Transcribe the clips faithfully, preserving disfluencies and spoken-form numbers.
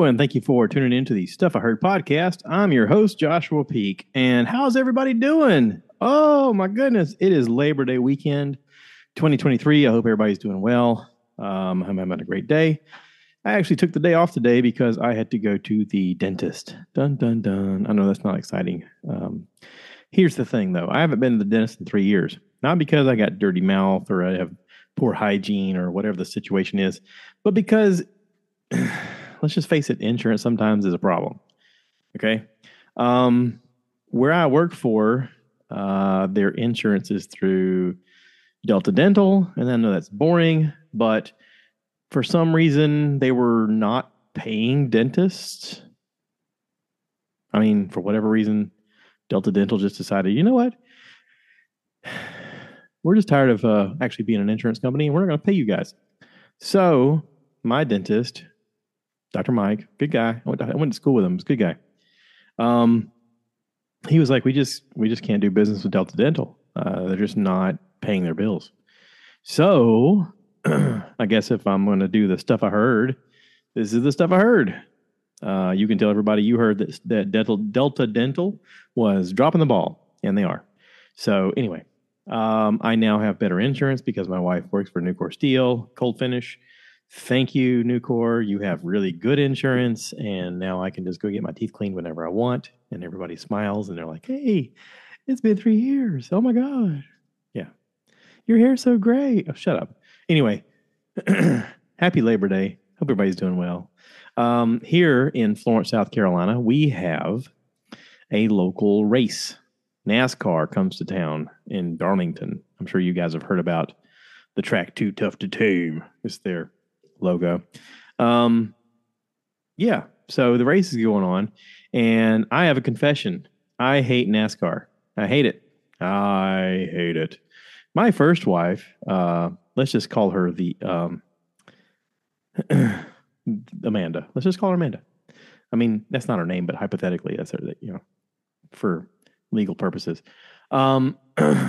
and thank you for tuning into the Stuff I Heard podcast. I'm your host, Joshua Peak. And how's everybody doing? Oh, my goodness. It is Labor Day weekend twenty twenty-three. I hope everybody's doing well. Um, I'm having a great day. I actually took the day off today because I had to go to the dentist. Dun, dun, dun. I know that's not exciting. Um, here's the thing, though. I haven't been to the dentist in three years. Not because I got dirty mouth or I have poor hygiene or whatever the situation is, but because... let's just face it, insurance sometimes is a problem. Okay. Um, where I work for, uh, their insurance is through Delta Dental. And I know that's boring, but for some reason they were not paying dentists. I mean, for whatever reason, Delta Dental just decided, you know what? We're just tired of uh, actually being an insurance company and we're not going to pay you guys. So my dentist, Doctor Mike, good guy. I went, to, I went to school with him. He's a good guy. Um, he was like, we just we just can't do business with Delta Dental. Uh, they're just not paying their bills. So I guess if I'm going to do the stuff I heard, this is the stuff I heard. Uh, you can tell everybody you heard that, that Delta, Delta Dental was dropping the ball, and they are. So anyway, um, I now have better insurance because my wife works for Nucor Steel, cold finish. Thank you, Nucor. You have really good insurance, and now I can just go get my teeth cleaned whenever I want. And everybody smiles, and they're like, "Hey, it's been three years. Oh my god, yeah, your hair's so great." Oh, shut up. Anyway, happy Labor Day. Hope everybody's doing well. Um, here in Florence, South Carolina, we have a local race. NASCAR comes to town in Darlington. I'm sure you guys have heard about the track Too Tough to Tame. It's their logo. Um, yeah, so the race is going on, and I have a confession. I hate NASCAR. I hate it. I hate it. My first wife, uh, let's just call her the um, Amanda. Let's just call her Amanda. I mean, that's not her name, but hypothetically, that's her. You know, for legal purposes. Um,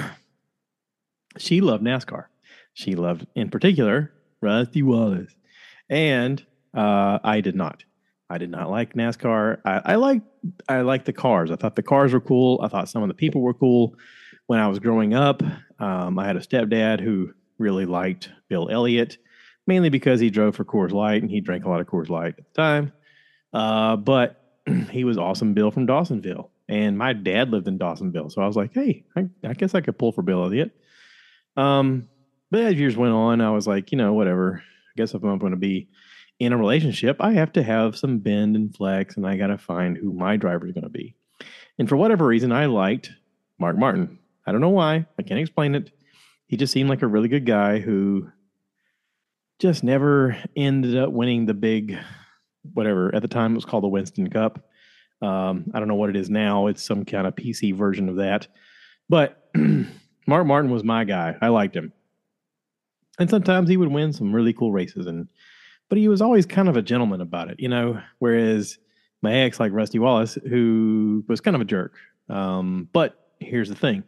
she loved NASCAR. She loved, in particular, Rusty Wallace. And uh, I did not. I did not like NASCAR. I, I liked I liked the cars. I thought the cars were cool. I thought some of the people were cool. When I was growing up, um, I had a stepdad who really liked Bill Elliott, mainly because he drove for Coors Light and he drank a lot of Coors Light at the time. Uh, but he was awesome Bill from Dawsonville. And my dad lived in Dawsonville. So I was like, hey, I, I guess I could pull for Bill Elliott. Um, but as years went on, I was like, you know, whatever. I guess if I'm going to be in a relationship, I have to have some bend and flex, and I got to find who my driver is going to be. And for whatever reason, I liked Mark Martin. I don't know why. I can't explain it. He just seemed like a really good guy who just never ended up winning the big, whatever. At the time, it was called the Winston Cup. Um, I don't know what it is now. It's some kind of P C version of that. But Mark Martin was my guy. I liked him. And sometimes he would win some really cool races, and but he was always kind of a gentleman about it, you know. Whereas my ex, like Rusty Wallace, who was kind of a jerk. Um, but here's the thing,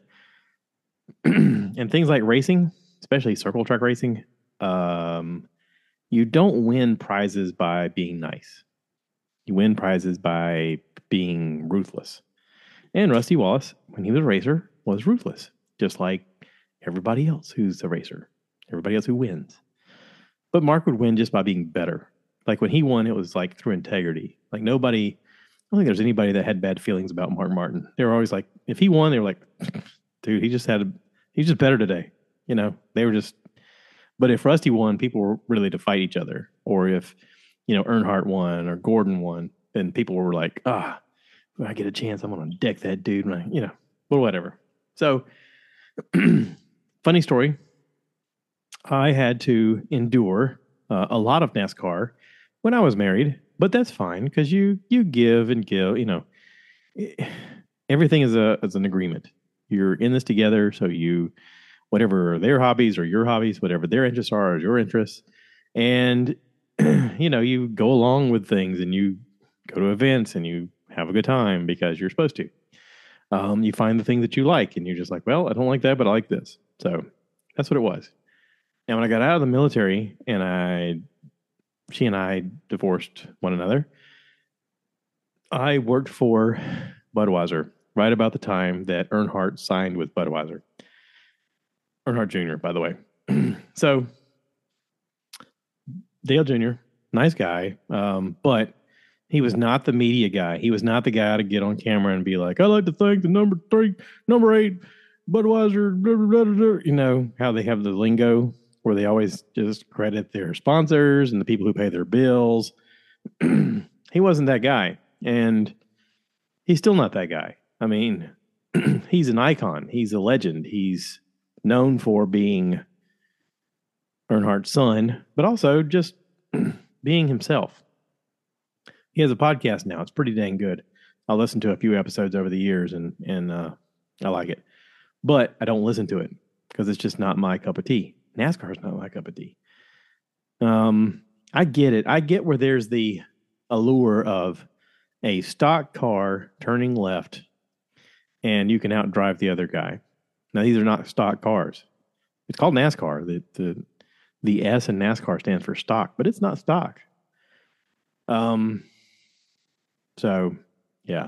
and things like racing, especially circle track racing, um, you don't win prizes by being nice. You win prizes by being ruthless. And Rusty Wallace, when he was a racer, was ruthless, just like everybody else who's a racer. Everybody else who wins. But Mark would win just by being better. Like when he won, it was like through integrity. Like nobody, I don't think there's anybody that had bad feelings about Mark Martin. They were always like, if he won, they were like, dude, he just had, a, he's just better today. You know, they were just, but if Rusty won, people were really to fight each other. Or if, you know, Earnhardt won or Gordon won, then people were like, ah, if I get a chance, I'm going to deck that dude. And I, you know, but whatever. So, funny story. I had to endure uh, a lot of NASCAR when I was married, but that's fine because you you give and give. You know, everything is a is an agreement. You're in this together, so you whatever their hobbies or your hobbies, whatever their interests are, is your interests, and you know you go along with things and you go to events and you have a good time because you're supposed to. Um, you find the thing that you like, and you're just like, well, I don't like that, but I like this. So that's what it was. And when I got out of the military and I, she and I divorced one another, I worked for Budweiser right about the time that Earnhardt signed with Budweiser. Earnhardt Junior, by the way. So Dale Junior, nice guy, um, but he was not the media guy. He was not the guy to get on camera and be like, "I like to thank the number three, number eight, Budweiser." Blah, blah, blah, blah. You know how they have the lingo where they always just credit their sponsors and the people who pay their bills. He wasn't that guy, and he's still not that guy. I mean, he's an icon. He's a legend. He's known for being Earnhardt's son, but also just being himself. He has a podcast now. It's pretty dang good. I'll listen to a few episodes over the years, and and uh, I like it. But I don't listen to it because it's just not my cup of tea. NASCAR is not my cup of tea. Um, I get it. I get where there's the allure of a stock car turning left, and you can outdrive the other guy. Now, these are not stock cars. It's called NASCAR. The the the S in NASCAR stands for stock, but it's not stock. Um. So, yeah.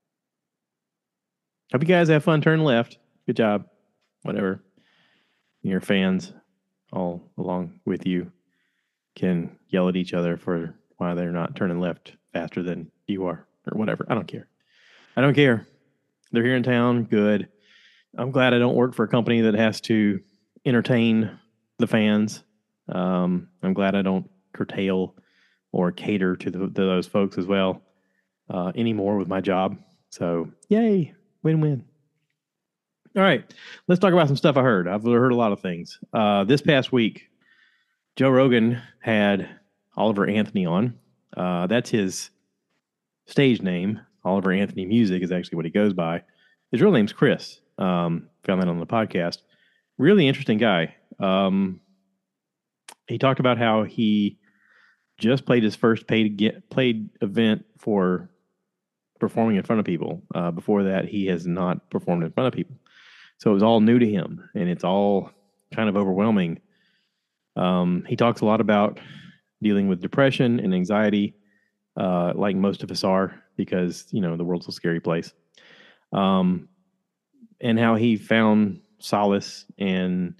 Hope you guys have fun turning left. Good job. Whatever. Your fans all along with you can yell at each other for why they're not turning left faster than you are or whatever. I don't care. I don't care. They're here in town. Good. I'm glad I don't work for a company that has to entertain the fans. Um, I'm glad I don't curtail or cater to, the, to those folks as well uh, anymore with my job. So, yay, win-win. All right, let's talk about some stuff I heard. I've heard a lot of things. Uh, this past week, Joe Rogan had Oliver Anthony on. Uh, that's his stage name. Oliver Anthony Music is actually what he goes by. His real name's Chris. Um, found that on the podcast. Really interesting guy. Um, he talked about how he just played his first paid get, played event for performing in front of people. Uh, before that, he has not performed in front of people. So it was all new to him, and it's all kind of overwhelming. Um, he talks a lot about dealing with depression and anxiety, uh, like most of us are, because, you know, the world's a scary place. Um, and how he found solace and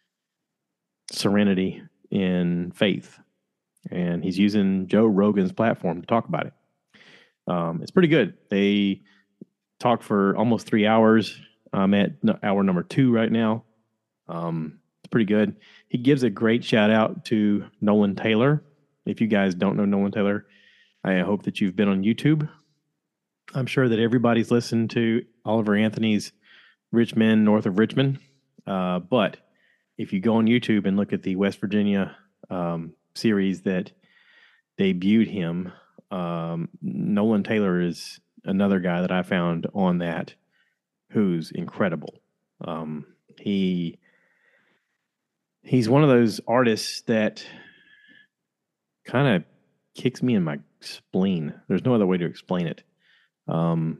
serenity in faith. And he's using Joe Rogan's platform to talk about it. Um, it's pretty good. They talked for almost three hours. I'm at hour number two right now. Um, it's pretty good. He gives a great shout out to Nolan Taylor. If you guys don't know Nolan Taylor, I hope that you've been on YouTube. I'm sure that everybody's listened to Oliver Anthony's Rich Men North of Richmond. Uh, but if you go on YouTube and look at the West Virginia um, series that debuted him, um, Nolan Taylor is another guy that I found on that who's incredible. Um, he he's one of those artists that kind of kicks me in my spleen. There's no other way to explain it. Um,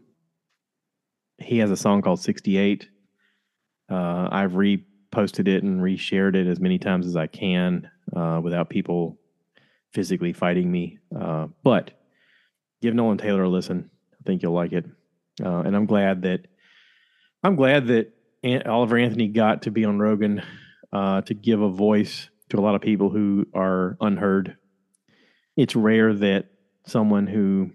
he has a song called sixty-eight. Uh, I've reposted it and reshared it as many times as I can uh, without people physically fighting me. Uh, but give Nolan Taylor a listen. I think you'll like it. Uh, and I'm glad that I'm glad that Aunt Oliver Anthony got to be on Rogan uh, to give a voice to a lot of people who are unheard. It's rare that someone who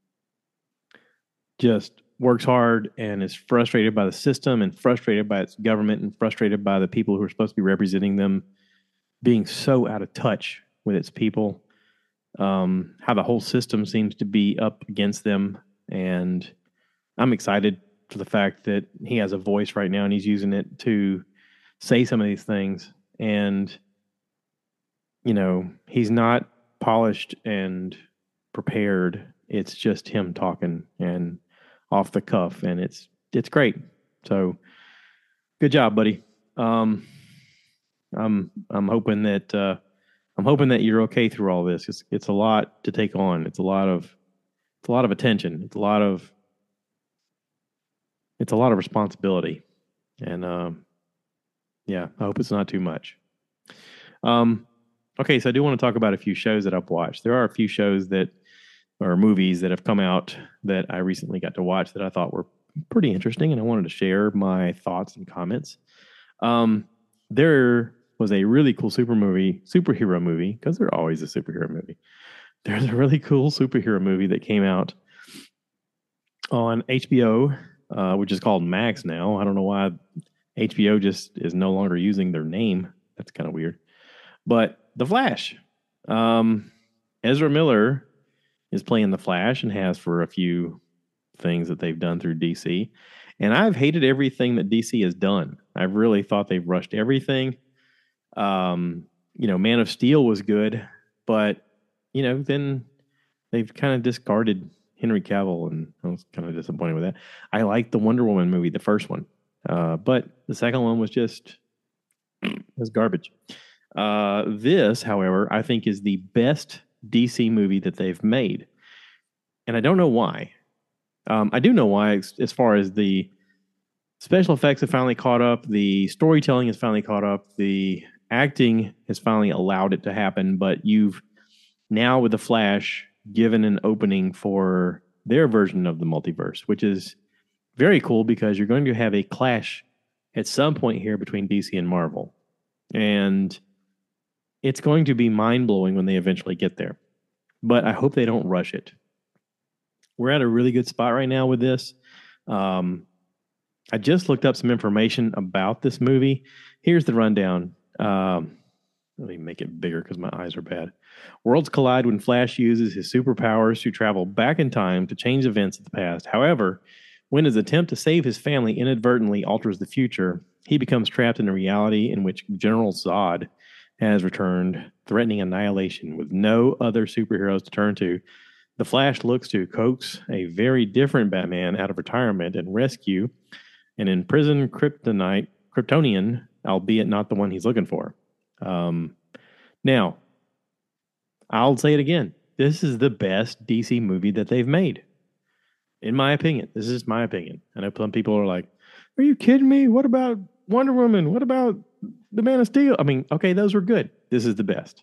just works hard and is frustrated by the system and frustrated by its government and frustrated by the people who are supposed to be representing them being so out of touch with its people, um, how the whole system seems to be up against them. And I'm excited for the fact that he has a voice right now and he's using it to say some of these things. And, you know, he's not polished and prepared. It's just him talking and off the cuff, and it's it's great. So good job, buddy. Um, I'm I'm hoping that uh, I'm hoping that you're okay through all this. It's it's a lot to take on. It's a lot of it's a lot of attention. It's a lot of it's a lot of responsibility, and um, yeah, I hope it's not too much. Um, okay, so I do want to talk about a few shows that I've watched. There are a few shows that or movies that have come out that I recently got to watch that I thought were pretty interesting, and I wanted to share my thoughts and comments. Um, there was a really cool super movie, superhero movie, because they're always a superhero movie. There's a really cool superhero movie that came out on H B O, uh, which is called Max now. I don't know why H B O just is no longer using their name. That's kind of weird. But The Flash. Um, Ezra Miller is playing The Flash and has for a few things that they've done through D C. And I've hated everything that D C has done. I've really thought they've rushed everything. Um, you know, Man of Steel was good, but, you know, then they've kind of discarded Henry Cavill, and I was kind of disappointed with that. I liked the Wonder Woman movie, the first one, uh, but the second one was just was garbage. Uh, this, however, I think is the best D C movie that they've made, and I don't know why. Um, I do know why, as, as far as the special effects have finally caught up, the storytelling has finally caught up, the acting has finally allowed it to happen. But you've now, with the Flash, given an opening for their version of the multiverse, which is very cool because you're going to have a clash at some point here between D C and Marvel. And it's going to be mind blowing when they eventually get there. But I hope they don't rush it. We're at a really good spot right now with this. Um, I just looked up some information about this movie. Here's the rundown. Um, let me make it bigger because my eyes are bad. Worlds collide when Flash uses his superpowers to travel back in time to change events of the past. However, when his attempt to save his family inadvertently alters the future, he becomes trapped in a reality in which General Zod has returned, threatening annihilation with no other superheroes to turn to. The Flash looks to coax a very different Batman out of retirement and rescue an imprisoned Kryptonite, Kryptonian, albeit not the one he's looking for. Um, now, I'll say it again. This is the best D C movie that they've made. In my opinion. This is my opinion. I know some people are like, are you kidding me? What about Wonder Woman? What about the Man of Steel? I mean, okay, those were good. This is the best.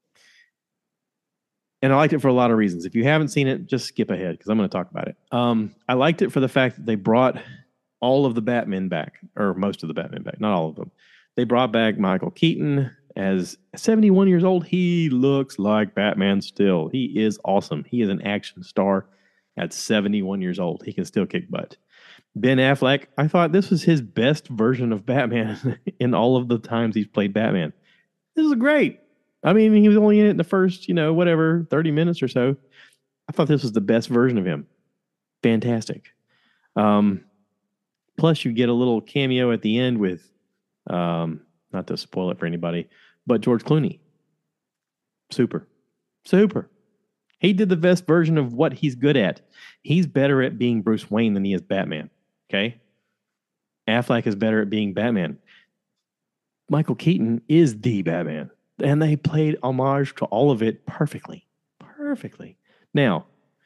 And I liked it for a lot of reasons. If you haven't seen it, just skip ahead because I'm going to talk about it. Um, I liked it for the fact that they brought all of the Batmen back, or most of the Batmen back, not all of them. They brought back Michael Keaton as seventy-one years old. He looks like Batman still. He is awesome. He is an action star at seventy-one years old. He can still kick butt. Ben Affleck, I thought this was his best version of Batman in all of the times he's played Batman. This is great. I mean, he was only in it in the first, you know, whatever, thirty minutes or so. I thought this was the best version of him. Fantastic. Um, plus, you get a little cameo at the end with, um, not to spoil it for anybody, but George Clooney. Super. Super. He did the best version of what he's good at. He's better at being Bruce Wayne than he is Batman. Okay? Affleck is better at being Batman. Michael Keaton is the Batman. And they played homage to all of it perfectly. Perfectly. Now,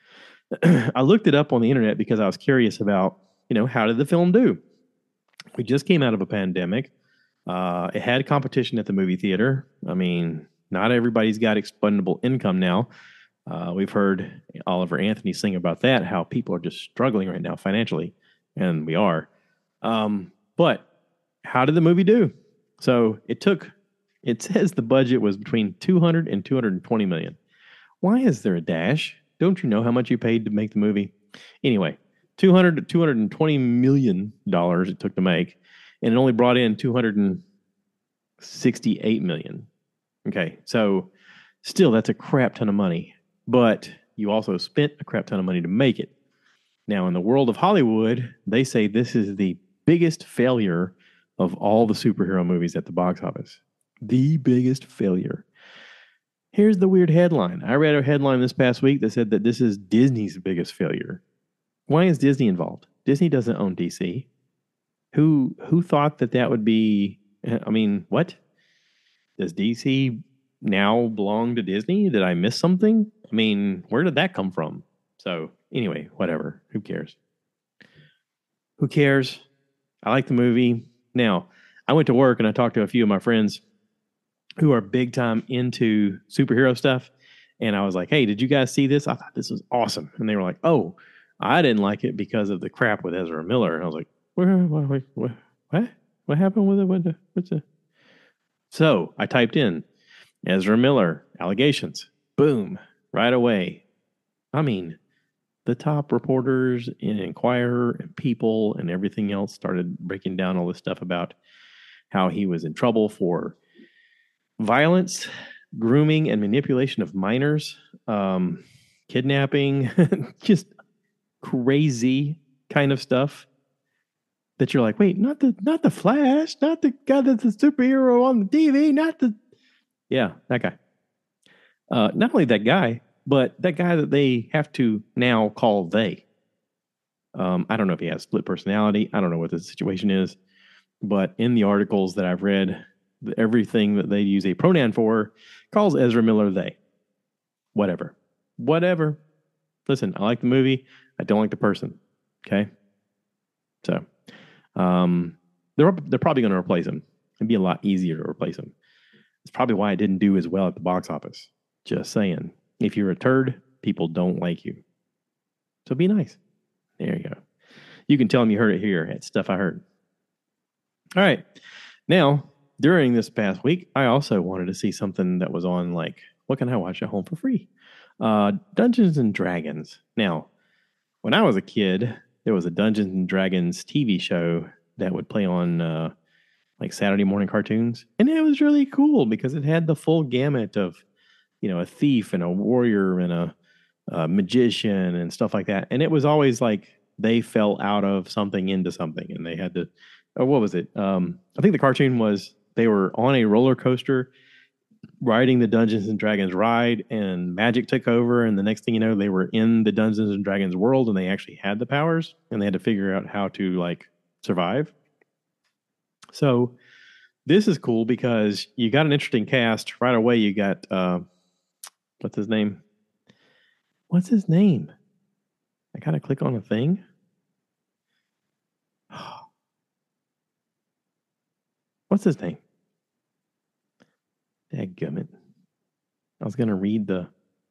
I looked it up on the internet because I was curious about, you know, how did the film do? We just came out of a pandemic. Uh, it had competition at the movie theater. I mean, not everybody's got expendable income now. Uh, we've heard Oliver Anthony sing about that, how people are just struggling right now financially, and we are. Um, but how did the movie do? So it took, it says the budget was between two hundred and two hundred twenty million. Why is there a dash? Don't you know how much you paid to make the movie? Anyway, two hundred to two hundred twenty million dollars it took to make, and it only brought in two hundred sixty-eight million. Okay, so still that's a crap ton of money, but you also spent a crap ton of money to make it. Now, in the world of Hollywood, they say this is the biggest failure of all the superhero movies at the box office. The biggest failure. Here's the weird headline. I read a headline this past week that said that this is Disney's biggest failure. Why is Disney involved? Disney doesn't own D C. Who who thought that that would be? I mean, what? Does D C now belong to Disney? Did I miss something? I mean, where did that come from? So anyway, whatever. Who cares? Who cares? I like the movie. Now, I went to work and I talked to a few of my friends who are big time into superhero stuff. And I was like, hey, did you guys see this? I thought this was awesome. And they were like, oh, I didn't like it because of the crap with Ezra Miller. And I was like, what? What? What? What, what happened with it? What the, what's the... So I typed in Ezra Miller allegations. Boom. Right away. I mean, the top reporters in Inquirer and People and everything else started breaking down all this stuff about how he was in trouble for violence, grooming, and manipulation of minors, um, kidnapping, just crazy kind of stuff that you're like, wait, not the not the Flash, not the guy that's a superhero on the T V, not the... Yeah, that guy. Uh, not only that guy, but that guy that they have to now call they. Um, I don't know if he has split personality. I don't know what the situation is. But in the articles that I've read, everything that they use a pronoun for calls Ezra Miller they. Whatever. Whatever. Listen, I like the movie. I don't like the person. Okay? So, um, they're, they're probably going to replace him. It'd be a lot easier to replace him. It's probably why I didn't do as well at the box office. Just saying. If you're a turd, people don't like you. So be nice. There you go. You can tell them you heard it here. It's stuff I heard. All right. Now, during this past week, I also wanted to see something that was on, like, what can I watch at home for free? Uh, Dungeons and Dragons. Now, when I was a kid, there was a Dungeons and Dragons T V show that would play on uh, like Saturday morning cartoons. And it was really cool because it had the full gamut of, you know, a thief and a warrior and a, a magician and stuff like that. And it was always like they fell out of something into something and they had to, oh, what was it? Um, I think the cartoon was they were on a roller coaster riding the Dungeons and Dragons ride and magic took over. And the next thing you know, they were in the Dungeons and Dragons world and they actually had the powers and they had to figure out how to like survive. So this is cool because you got an interesting cast right away. You got, uh, what's his name? What's his name? I got to click on a thing. What's his name? Dadgummit. I was gonna read the.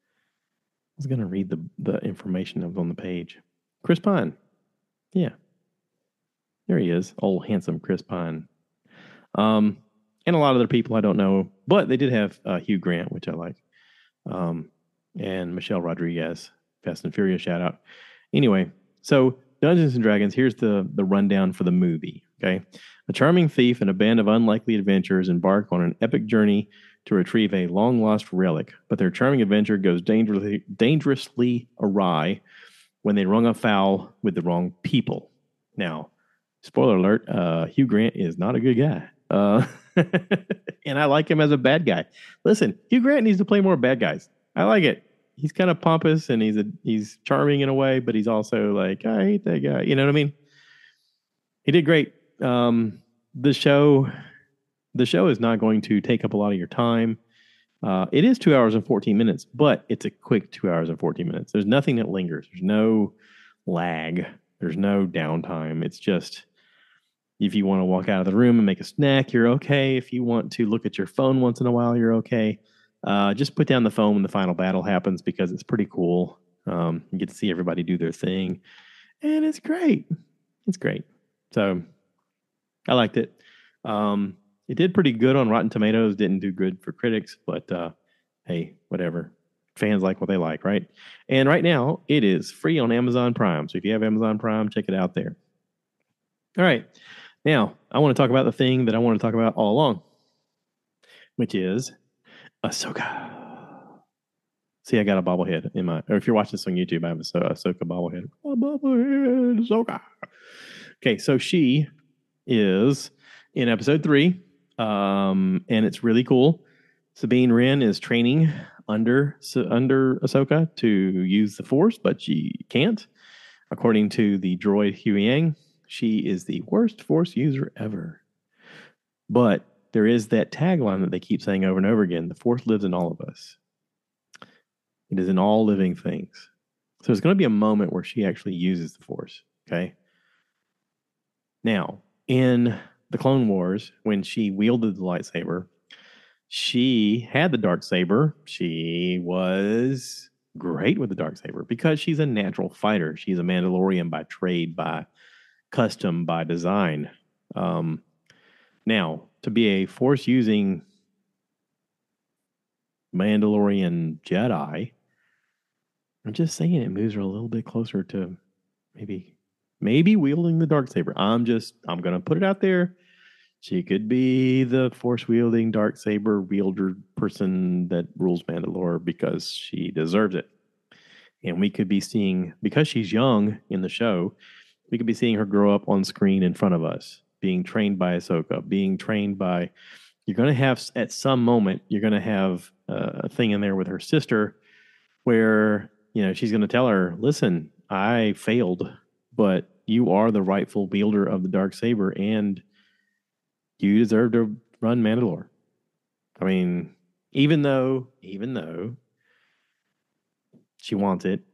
I was gonna read the the information that was on the page. Chris Pine. Yeah. There he is, old handsome Chris Pine. Um, and a lot of other people I don't know, but they did have uh, Hugh Grant, which I like, um, and Michelle Rodriguez. Fast and Furious shout out. Anyway, so Dungeons and Dragons. Here's the the rundown for the movie. Okay, a charming thief and a band of unlikely adventurers embark on an epic journey to retrieve a long-lost relic, but their charming adventure goes dangerously, dangerously awry when they run afoul with the wrong people. Now, spoiler alert, uh, Hugh Grant is not a good guy. Uh, and I like him as a bad guy. Listen, Hugh Grant needs to play more bad guys. I like it. He's kind of pompous and he's a, he's charming in a way, but he's also like, I hate that guy. You know what I mean? He did great. Um, the show... The show is not going to take up a lot of your time. Uh, it is two hours and fourteen minutes, but it's a quick two hours and fourteen minutes. There's nothing that lingers. There's no lag. There's no downtime. It's just if you want to walk out of the room and make a snack, you're okay. If you want to look at your phone once in a while, you're okay. Uh, just put down the phone when the final battle happens because it's pretty cool. Um, you get to see everybody do their thing. And it's great. It's great. So I liked it. Um, It did pretty good on Rotten Tomatoes. Didn't do good for critics, but uh, hey, whatever. Fans like what they like, right? And right now, it is free on Amazon Prime. So if you have Amazon Prime, check it out there. All right. Now, I want to talk about the thing that I want to talk about all along, which is Ahsoka. See, I got a bobblehead in my... Or if you're watching this on YouTube, I have a Ahsoka bobblehead. Oh, bobblehead, Ahsoka. Okay, so she is in episode three. Um, and it's really cool. Sabine Wren is training under under Ahsoka to use the Force, but she can't. According to the droid Huyang, she is the worst Force user ever. But there is that tagline that they keep saying over and over again: the Force lives in all of us. It is in all living things. So there's going to be a moment where she actually uses the Force. Okay. Now, in the Clone Wars, when she wielded the lightsaber, she had the Darksaber. She was great with the Darksaber because she's a natural fighter. She's a Mandalorian by trade, by custom, by design. Um, now, to be a Force using Mandalorian Jedi, I'm just saying it moves her a little bit closer to maybe maybe wielding the Darksaber. I'm just I'm gonna put it out there. She could be the Force wielding Darksaber wielder person that rules Mandalore because she deserves it. And we could be seeing, because she's young in the show, we could be seeing her grow up on screen in front of us, being trained by Ahsoka, being trained by. You're going to have, at some moment, you're going to have uh, a thing in there with her sister where, you know, she's going to tell her, listen, I failed, but you are the rightful wielder of the Darksaber, and you deserve to run Mandalore. I mean, even though, even though she wants it.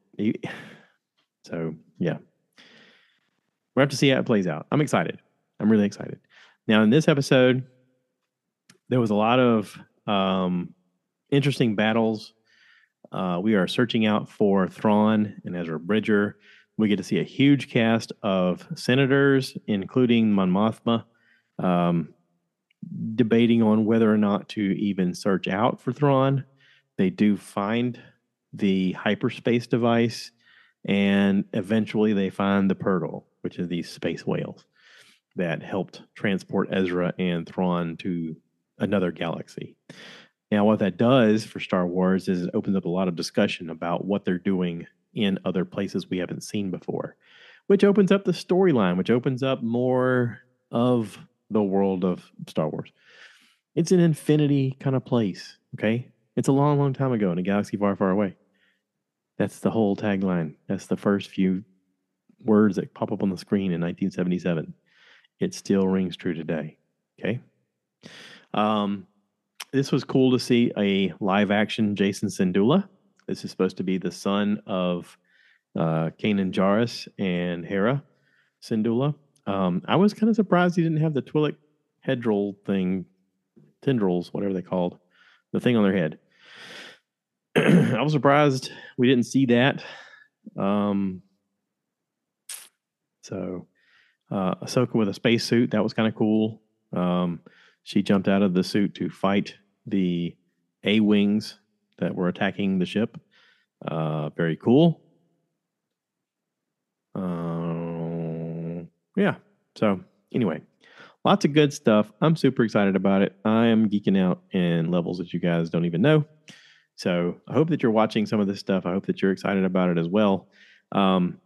So, yeah. We'll have to see how it plays out. I'm excited. I'm really excited. Now, in this episode, there was a lot of um, interesting battles. Uh, we are searching out for Thrawn and Ezra Bridger. We get to see a huge cast of senators, including Mon Mothma, um, debating on whether or not to even search out for Thrawn. They do find the hyperspace device, and eventually they find the Purrgil, which is these space whales that helped transport Ezra and Thrawn to another galaxy. Now, what that does for Star Wars is it opens up a lot of discussion about what they're doing in other places we haven't seen before, which opens up the storyline, which opens up more of the world of Star Wars. It's an infinity kind of place, okay? It's a long, long time ago in a galaxy far, far away. That's the whole tagline. That's the first few words that pop up on the screen in nineteen seventy-seven. It still rings true today, okay? Um, this was cool to see a live-action Jacen Syndulla. This is supposed to be the son of uh, Kanan Jarrus and Hera Syndulla. Um, I was kind of surprised he didn't have the Twi'lek hedral thing, tendrils, whatever they called, the thing on their head. I was surprised we didn't see that. Um, so, uh, Ahsoka with a spacesuit, that was kind of cool. Um, she jumped out of the suit to fight the A-Wings that were attacking the ship. Uh, very cool. Uh, yeah. So, anyway, lots of good stuff. I'm super excited about it. I am geeking out in levels that you guys don't even know. So I hope that you're watching some of this stuff. I hope that you're excited about it as well. Um,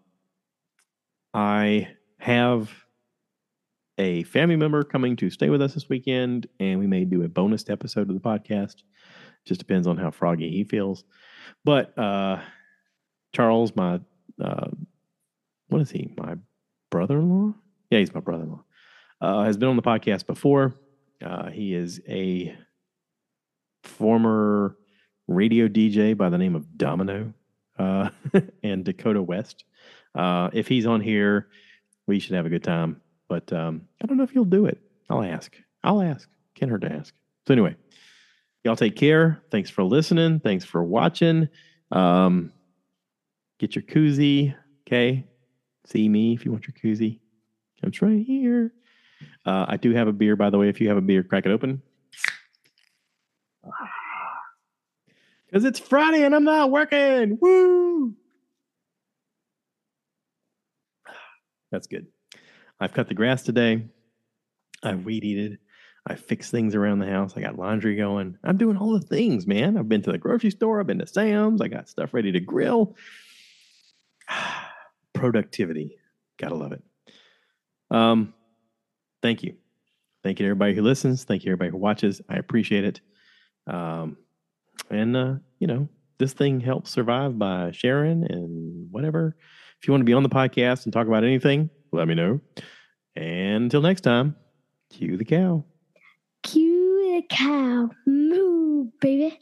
I have a family member coming to stay with us this weekend, and we may do a bonus episode of the podcast. Just depends on how froggy he feels. But uh, Charles, my, uh, what is he? My brother-in-law? Yeah, he's my brother-in-law. Uh, has been on the podcast before. Uh, he is a former radio D J by the name of Domino uh, and Dakota West. Uh, if he's on here, we should have a good time. But um, I don't know if he'll do it. I'll ask. I'll ask. Can't hurt to ask. So anyway, y'all take care. Thanks for listening. Thanks for watching. Um, get your koozie. Okay. See me if you want your koozie. It's right here. Uh, I do have a beer, by the way. If you have a beer, crack it open. Because it's Friday and I'm not working. Woo! That's good. I've cut the grass today. I've weed eated. I fixed things around the house. I got laundry going. I'm doing all the things, man. I've been to the grocery store. I've been to Sam's. I got stuff ready to grill. Productivity. Gotta love it. Um, thank you. Thank you to everybody who listens. Thank you to everybody who watches. I appreciate it. Um, and, uh, you know, this thing helps survive by sharing and whatever. If you want to be on the podcast and talk about anything, let me know. And until next time, cue the cow. Cue the cow. Moo, baby.